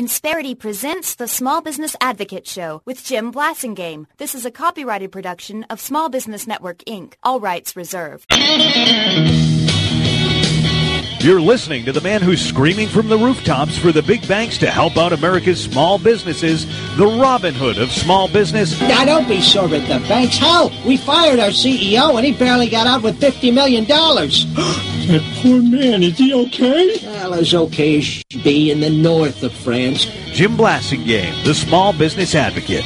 Insperity presents the Small Business Advocate Show with Jim Blasingame. This is a copyrighted production of Small Business Network, Inc. All rights reserved. You're listening to the man who's screaming from the rooftops for the big banks to help out America's small businesses, the Robin Hood of small business. Now, don't be sore at the banks. Hell, we fired our CEO and he barely got out with $50 million. That poor man, is he okay? Well, as okay as should be in the north of France. Jim Blasingame, the Small Business Advocate.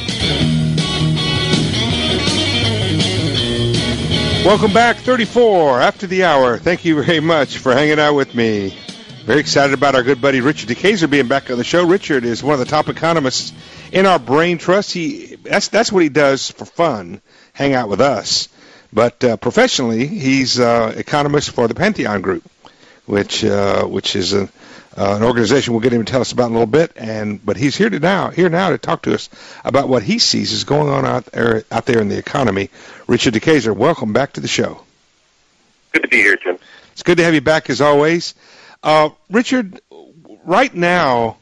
Welcome back, 34 after the hour. Thank you very much for hanging out with me. Very excited about our good buddy Richard DeKaiser being back on the show. Richard is one of the top economists in our brain trust. That's what he does for fun, hang out with us. But professionally, he's economist for the Pantheon Group, which is an organization we'll get him to tell us about in a little bit. But he's here now to talk to us about what he sees is going on out there in the economy. Richard DeKaiser, welcome back to the show. Good to be here, Jim. It's good to have you back as always. Richard, right now,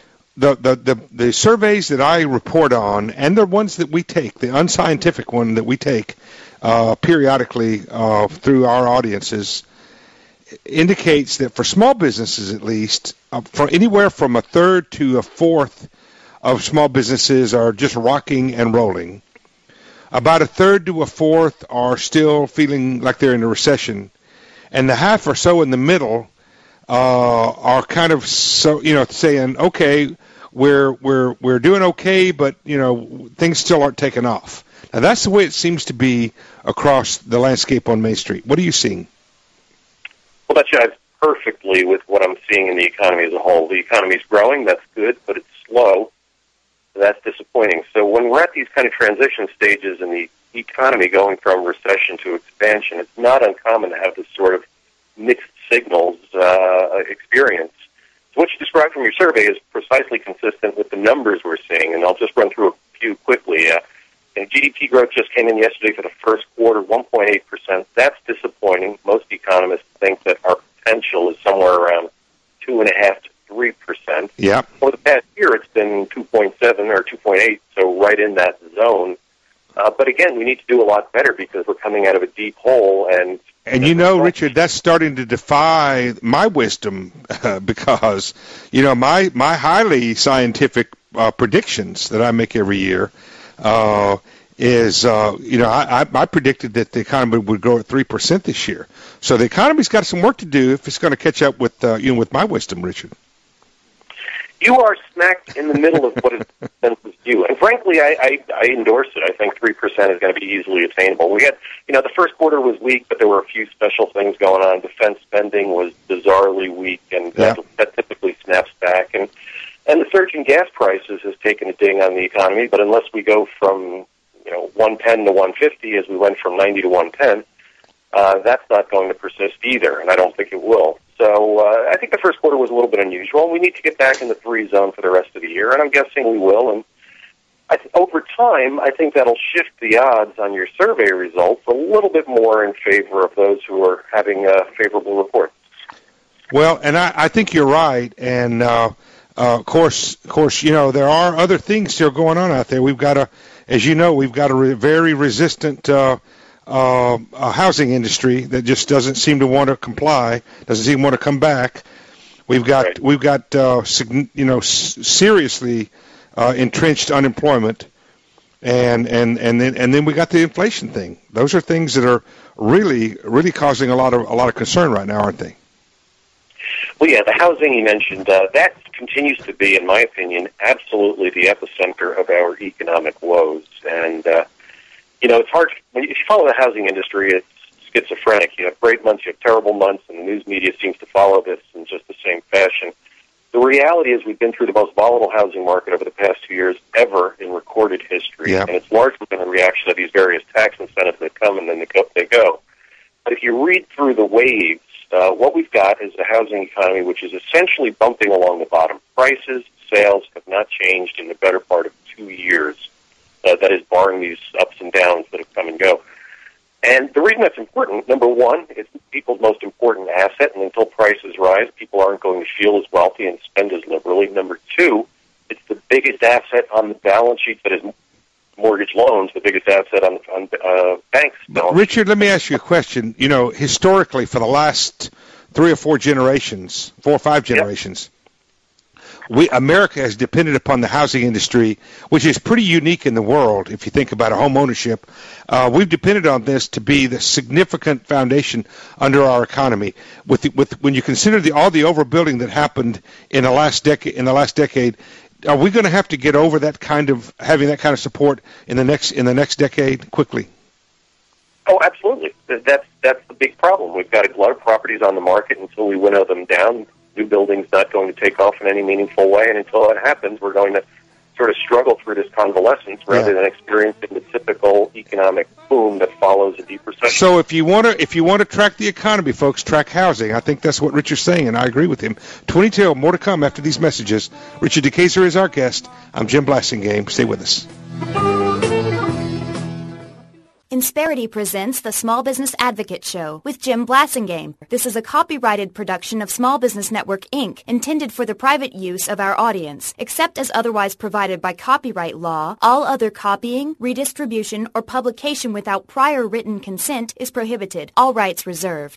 the surveys that I report on and the ones that we take, the unscientific one that we take periodically through our audiences, indicates that for small businesses at least, for anywhere from a third to a fourth of small businesses are just rocking and rolling. About a third to a fourth are still feeling like they're in a recession, and the half or so in the middle are kind of saying, okay, we're doing okay, but things still aren't taking off. Now that's the way it seems to be across the landscape on Main Street. What are you seeing? Well, that jives perfectly with what I'm seeing in the economy as a whole. The economy's growing, that's good, but it's slow. That's disappointing. So when we're at these kind of transition stages in the economy going from recession to expansion, it's not uncommon to have this sort of mixed signals experience. So what you described from your survey is precisely consistent with the numbers we're seeing, and I'll just run through a few quickly. GDP growth just came in yesterday for the first quarter, 1.8%. That's disappointing. Most economists think that our potential is somewhere around 2.5% to 3%. Yeah. For the past year, it's been 2.7 or 2.8, so right in that zone. But again, we need to do a lot better because we're coming out of a deep hole. And Richard, that's starting to defy my wisdom because, my highly scientific predictions that I make every year I predicted that the economy would grow at 3% this year. So the economy's got some work to do if it's going to catch up with with my wisdom, Richard. You are smack in the middle of what is the consensus view. And frankly, I endorse it. I think 3% is going to be easily attainable. We had, the first quarter was weak, but there were a few special things going on. Defense spending was bizarrely weak, and that typically snaps back. And the surge in gas prices has taken a ding on the economy, but unless we go from 110 to 150 as we went from 90 to 110, that's not going to persist either, and I don't think it will. So I think the first quarter was a little bit unusual. We need to get back in the 3 zone for the rest of the year, and I'm guessing we will. And over time, I think that'll shift the odds on your survey results a little bit more in favor of those who are having favorable reports. Well, and I think you're right, and of course, there are other things still going on out there. We've got a very resistant housing industry that just doesn't seem to want to comply, doesn't seem to want to come back. We've got seriously entrenched unemployment, and then we got the inflation thing. Those are things that are really causing a lot of concern right now, aren't they? Well, yeah, the housing you mentioned, that continues to be, in my opinion, absolutely the epicenter of our economic woes. And, it's hard. If you follow the housing industry, it's schizophrenic. You have great months, you have terrible months, and the news media seems to follow this in just the same fashion. The reality is we've been through the most volatile housing market over the past 2 years ever in recorded history, and it's largely been a reaction to these various tax incentives that come and then they go. But if you read through the waves, what we've got is a housing economy which is essentially bumping along the bottom. Prices, sales have not changed in the better part of 2 years. That is barring these ups and downs that have come and go. And the reason that's important, number one, it's people's most important asset, and until prices rise, people aren't going to feel as wealthy and spend as liberally. Number two, biggest asset on the balance sheet that is mortgage loans, the biggest asset on banks. Richard, let me ask you a question. You know, historically, for the last 3 or 4 generations, 4 or 5 generations, America has depended upon the housing industry, which is pretty unique in the world. If you think about home ownership, we've depended on this to be the significant foundation under our economy. When you consider all the overbuilding that happened in the last decade, are we going to have to get over having that kind of support in the next decade quickly? Oh, absolutely. That's the big problem. We've got a lot of properties on the market. Until we winnow them down, new building's not going to take off in any meaningful way, and until that happens, we're going to sort of struggle through this convalescence rather than experiencing the typical economic boom that follows a deep recession. So if you want to track the economy, folks, track housing. I think that's what Richard's saying, and I agree with him. 22, more to come after these messages. Richard DeKayser is our guest. I'm Jim Blasingame. Stay with us. Insperity presents the Small Business Advocate Show with Jim Blasingame. This is a copyrighted production of Small Business Network, Inc., intended for the private use of our audience. Except as otherwise provided by copyright law, all other copying, redistribution, or publication without prior written consent is prohibited. All rights reserved.